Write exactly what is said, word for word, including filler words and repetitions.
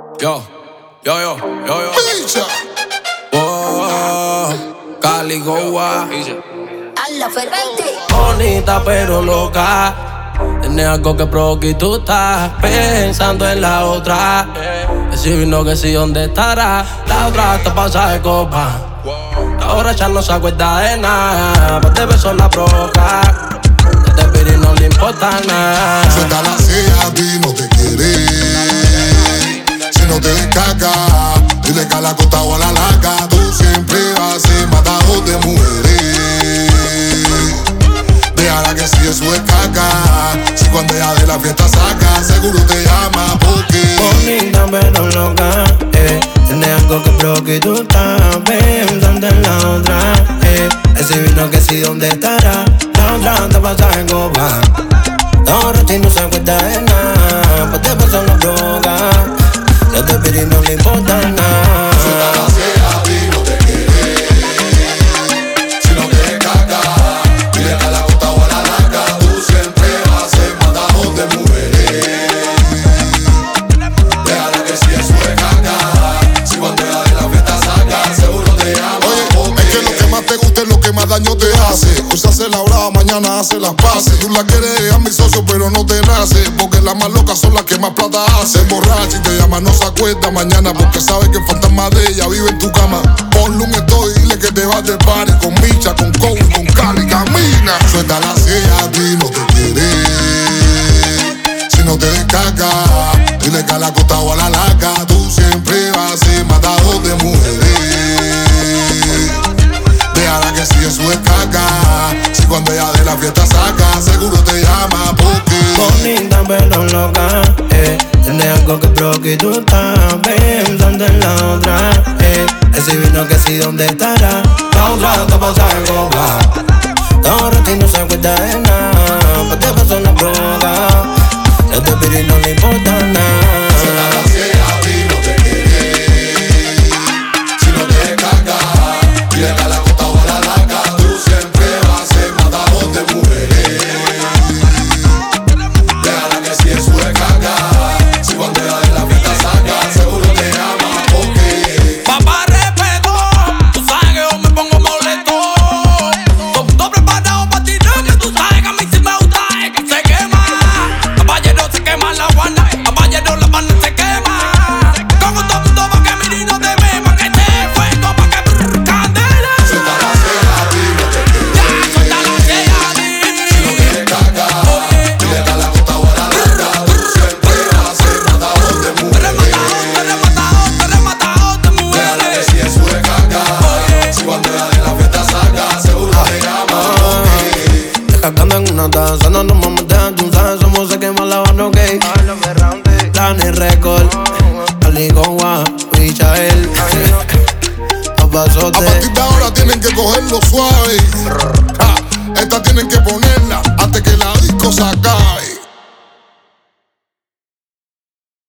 Yo, yo, yo, yo, yo. Picha. Oh, Cali, Goa. Alla Ferrante. Bonita pero loca. Tiene algo que prostituta. Pensando en la otra. Si vino que sí, ¿dónde estará? La otra te pasa de copa. Ahora ya no se acuerda de nada. Pues de beso la provoca. Este piri no le importa nada. Suéltala si a ti no te quiere. Si no te descarga, dile que a la costa o a la larga tú siempre vas a ser matador de mujeres. Déjala que si eso es caca. Si cuando ella de la fiesta saca, seguro te llama porque bonita pero loca, eh. Tiene algo que prostituta. Pensando en la otra, eh. Ese vino que sí, ¿dónde estará? La otra te pasa en copa. Ahora sí no se acuerda de nada. Pues te pasa la droga. Ya te piri no le importa nada. suéltala si a ti no te quiere. Si no te caga, dile que a la costa o a la larga tú siempre vas a ser matador de mujeres. Déjala que si eso es caga. Si cuando ella de la fiesta saca, seguro te llama. Oye, es que lo que más te gusta es lo que más daño te hace. Hoy se hace la brava, mañana hace las paces. Tú la quieres a mi socio, pero no te nace. Porque las más locas son las que más plata hacen. Borracha y te llama, no se acuerda mañana. Porque sabe que el fantasma de ella vive en tu cama. Ponle un estoy y dile que te vas de party. Con Micha, con Kobe, con Cali, camina. Suéltala si a ti no te quiere. Si no te descarga, dile que a la costa o a la larga tú siempre vas a ser matador de mujeres. Déjala que si eso es caca. Si cuando ella de la fiesta saca, seguro te llama porque bonita pero loca, eh. Tiene algo que prostituta. Pensando en la otra, eh. Ese vino que sí, ¿dónde estará? La otra te pasa en copa. Ahora sí no se acuerda de nada. Pues te pasó la droga. Ya te piri no le importa nada. suéltala si a ti no te quiere. Si no te caga, dile que a la costa o a la larga tú siempre vas a ser matador de mujeres. Déjala que si eso es caga. Si cuando ella de la fiesta saca, seguro te llama porque Papá respeto, tú sabes que yo me pongo molesto. Todo mundo preparado para tirar, que tú sabes que a mí sí me gusta es que se quema. Caballero se quema la guana, caballero la mano se quema. Como todo mundo pa' que mire y no te ve, pa' que te fuego, pa' que brrr, candela. suéltala si a ti no te quiere. Ya, suéltala si a ti. Si no te caga, dile que a la costa o a la larga tú siempre vas a ser matador de Te mujeres. rematado, te rematado, te rematado de Déjala que mujeres. si eso es caga. Si cuando ella de la fiesta saca, seguro te llama porque Cagando en una taza, no nos vamos a tú sabes, somos se quema la mano, ok. Lani Record, Ali Goa, Michael, a Apazote. partir de ahora tienen que cogerlo suave. Ja, estas tienen que ponerle